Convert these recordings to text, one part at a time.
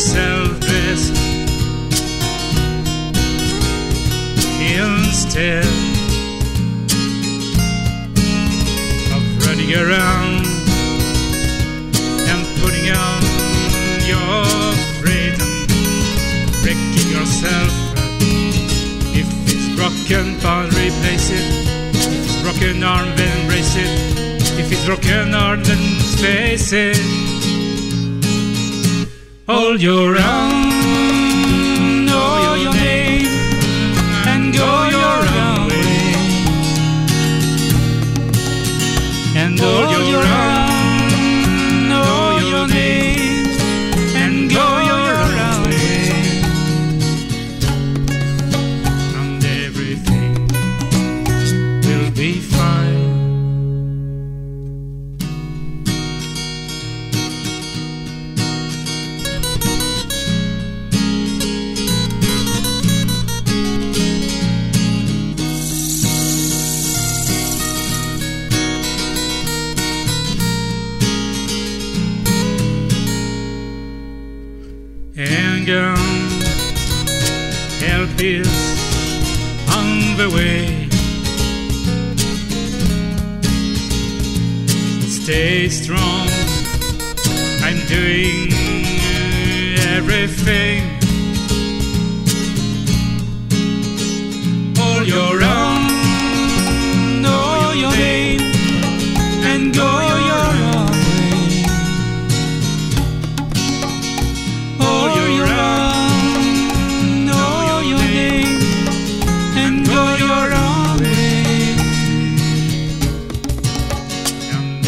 yourself dressed instead of running around and putting on your freedom, breaking yourself. If it's broken, part replace it. If it's broken arm, then embrace it. If it's broken heart, then face it. Hold your own, know your name, and go your own way. And hold your own, know your name, and go your own way. And everything will be fine. Anger, help is on the way. Stay strong, I'm doing everything. Hold your own, know your name, and go your own way. Hold your own, know your name, and go your own way. And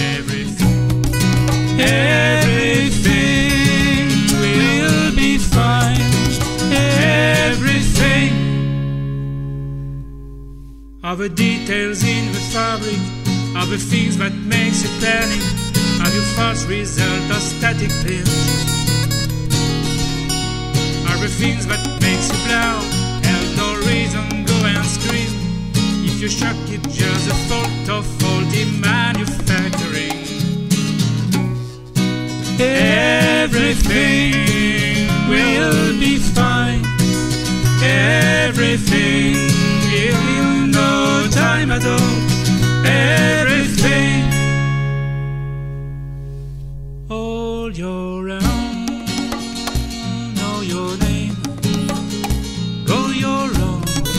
everything will be fine. Everything. All the details in the fabric, all the things that makes you panic, are your false result of static pills. Are the things that makes you blow, have no reason, go and scream. If you shock, it's just a fault of faulty manufacturing. Everything will be fine. Everything will no time at all. Everything. Hold your own, know your name, go your own.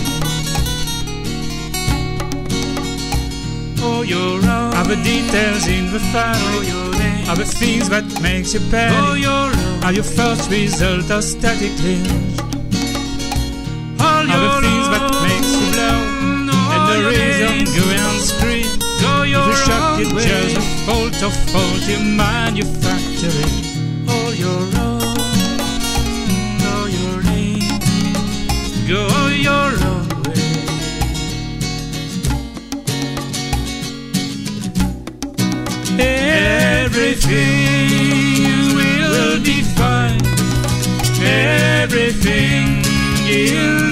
Oh, your own. Are the details in the file? Your name. Are the things that makes you panic? Oh, your own. Are your first result of static cleanse? Are the things that makes you blow? And the reason go and scream. Go your own. The shock is just a fault of faulty manufacturing. Oh, your own, know your name, go your own way. Everything will be fine. Everything will